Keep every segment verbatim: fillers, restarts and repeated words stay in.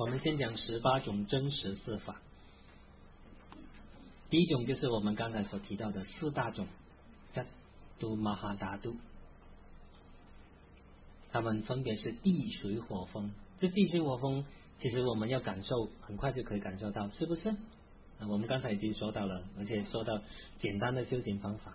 我们先讲十八种真实色法。第一种就是我们刚才所提到的四大种，叫都玛哈达都，它们分别是地水火风。这地水火风其实我们要感受很快就可以感受到，是不是？我们刚才已经说到了，而且说到简单的修行方法。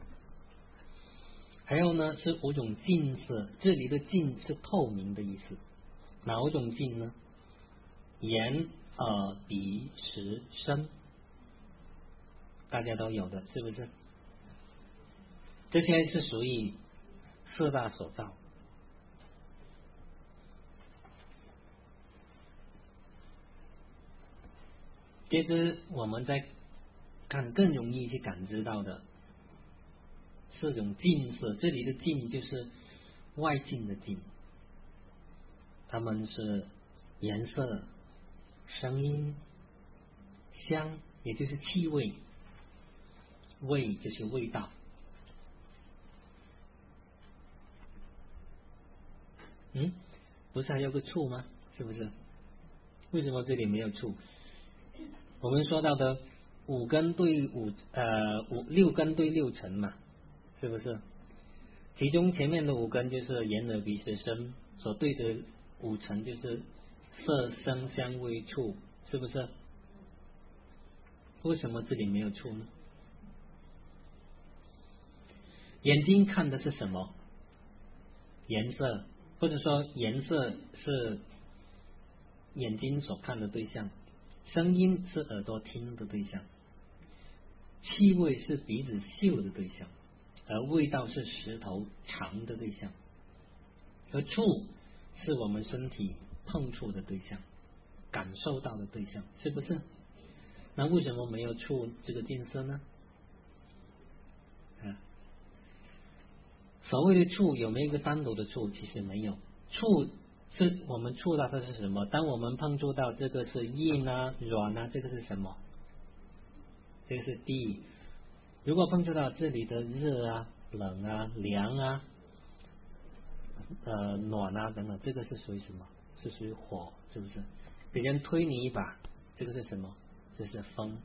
还有呢是五种净色，这里的净是透明的意思。哪五种净呢？眼、耳、鼻、舌、身，大家都有的，是不是？这些是属于四大所造。接着我们再看更容易去感知到的四种净色，这里的净就是外境的净，它们是颜色、声音、香，也就是气味，味就是味道。嗯，不是还有个触吗？是不是？为什么这里没有触？我们说到的五根对五呃五六根对六尘嘛，是不是？其中前面的五根就是眼耳鼻舌身，所对的五尘就是色声香味触，是不是？为什么这里没有触呢？眼睛看的是什么？颜色，或者说颜色是眼睛所看的对象，声音是耳朵听的对象，气味是鼻子嗅的对象，而味道是舌头尝的对象，而触是我们身体碰触的对象，感受到的对象，是不是？那为什么没有触这个净色呢？啊，所谓的触有没有一个单独的触？其实没有。触是我们触到它是什么？当我们碰触到这个是硬啊、软啊，这个是什么？这个是地。如果碰触到这里的热啊、冷啊、凉啊、呃暖啊等等，这个是属于什么？是属于火，是不是？别人推你一把，这个是什么？这是风。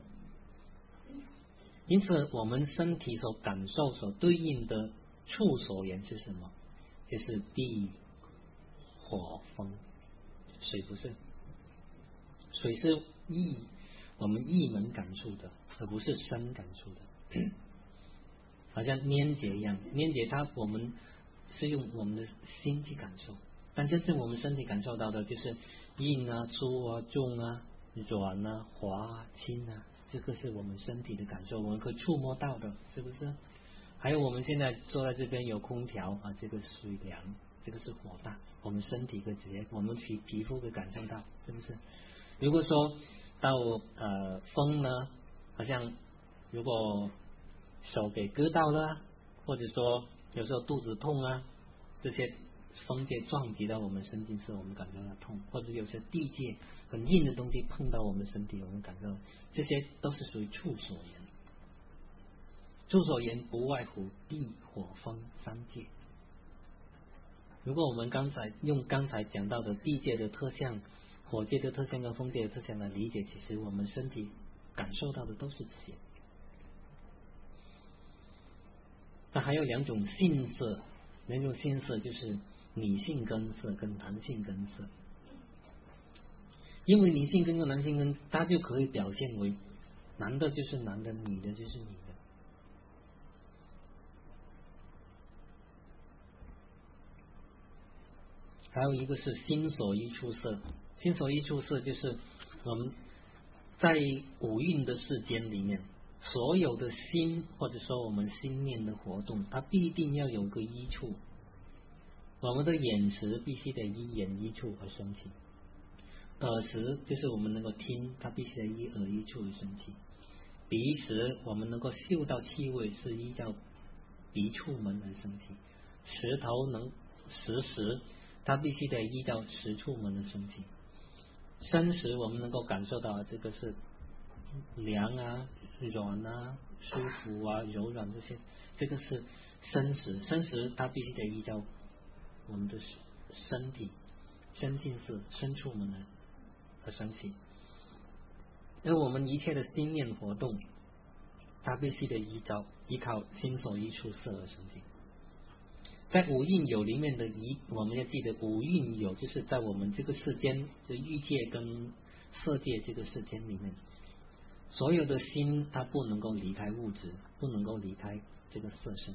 因此我们身体所感受所对应的触所缘是什么？就是地火风。水不是，水是意，我们意门感触的，而不是身感触的。好像粘结一样，粘结它我们是用我们的心去感受，但真正我们身体感受到的就是硬啊、粗啊、重啊、软啊、滑啊、轻啊，这个是我们身体的感受，我们可以触摸到的，是不是？还有我们现在坐在这边有空调啊，这个是属于凉，这个是火大，我们身体可以直接，我们皮皮肤可以感受到，是不是？如果说到呃风呢，好像如果手给割到了，或者说有时候肚子痛啊，这些风界撞击到我们身体时，我们感觉到痛，或者有些地界很硬的东西碰到我们身体，我们感受到，这些都是属于触所缘。触所缘不外乎地火风三界。如果我们刚才用刚才讲到的地界的特相、火界的特相跟风界的特相来理解，其实我们身体感受到的都是这些。那还有两种性色，两种性色就是女性根色跟男性根色。因为女性根跟男性根，它就可以表现为男的就是男的，女的就是女的。还有一个是心所依触色，心所依触色就是我们在五蕴的世间里面，所有的心或者说我们心念的活动，它必定要有个依处。我们的眼识必须得依眼依处而升起，耳识就是我们能够听，它必须得依耳依处而升起。鼻识我们能够嗅到气味，是依照鼻触门而升起。舌头能食识，它必须得依照食触门而升起。身识我们能够感受到这个是凉啊、软啊、舒服啊、柔软这些，这个是身识。身识它必须得依照我们的身体、身境是身触门来而升起。而我们一切的心念活动，它必须得依照依靠心所依处色而升起。在五蕴有里面的一，我们要记得五蕴有就是在我们这个世间，就欲界跟色界这个世间里面，所有的心它不能够离开物质，不能够离开这个色身，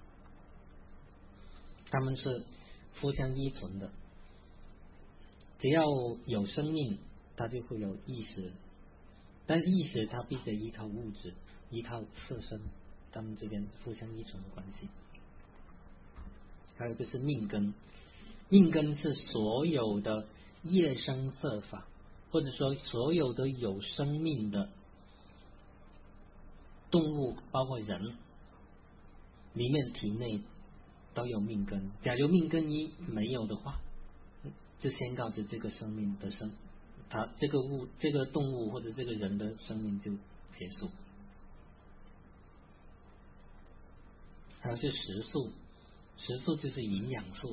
它们是互相依存的。只要有生命，它就会有意识，但意识它必须依靠物质，依靠色身，它们之间互相依存的关系。还有就是命根，命根是所有的业生色法，或者说所有的有生命的动物，包括人里面体内都有命根。假如命根一没有的话，就宣告着这个生命的生，它这个物这个动物或者这个人的生命就结束。还有是食素，食素就是营养素。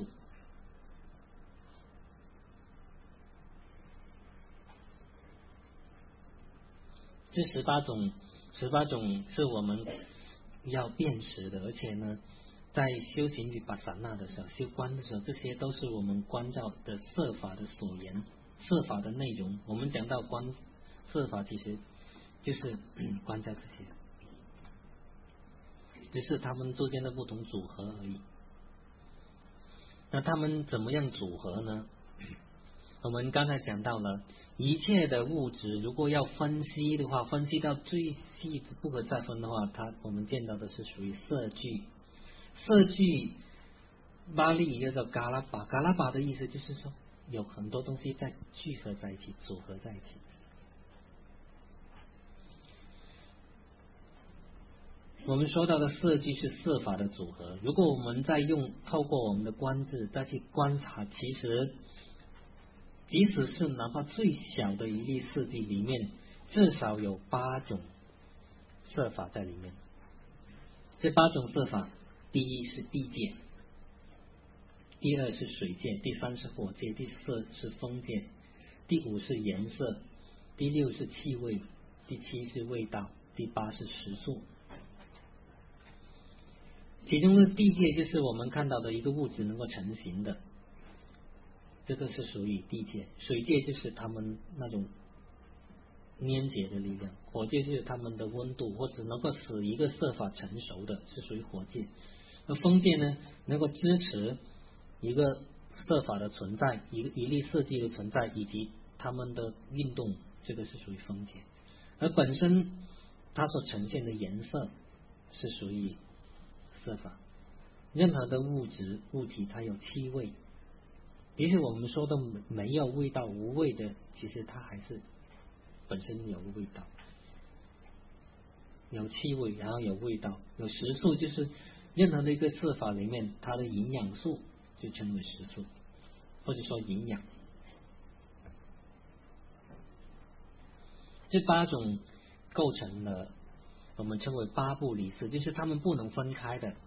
这十八种，十八种是我们要辨识的，而且呢，在修行与巴萨那的时候，修观的时候，这些都是我们观照的色法的所言，色法的内容。我们讲到观色法，其实就是观照这些，只是他们之间的不同组合而已。那他们怎么样组合呢？我们刚才讲到了，一切的物质如果要分析的话，分析到最细不可再分的话，它我们见到的是属于色聚。色聚巴利叫做嘎拉巴，嘎拉巴的意思就是说有很多东西在聚合在一起，组合在一起。我们说到的色聚是色法的组合，如果我们再用透过我们的观智再去观察，其实即使是哪怕最小的一粒色聚里面，至少有八种色法在里面。这八种色法，第一是地界，第二是水界，第三是火界，第四是风界，第五是颜色，第六是气味，第七是味道，第八是食素。其中的地界就是我们看到的一个物质能够成型的，这个是属于地界。水界就是他们那种粘结的力量，火界就是他们的温度或者能够使一个色法成熟的，是属于火界。那风界呢，能够支持一个色法的存在，一个一粒色界的存在，以及他们的运动，这个是属于风界。而本身它所呈现的颜色是属于色法。任何的物质物体它有气味，也许我们说的没有味道无味的，其实它还是本身有味道，有气味，然后有味道，有食素，就是任何的一个色法里面它的营养素就称为食素，或者说营养。这八种构成了我们称为八部离色，就是它们不能分开的，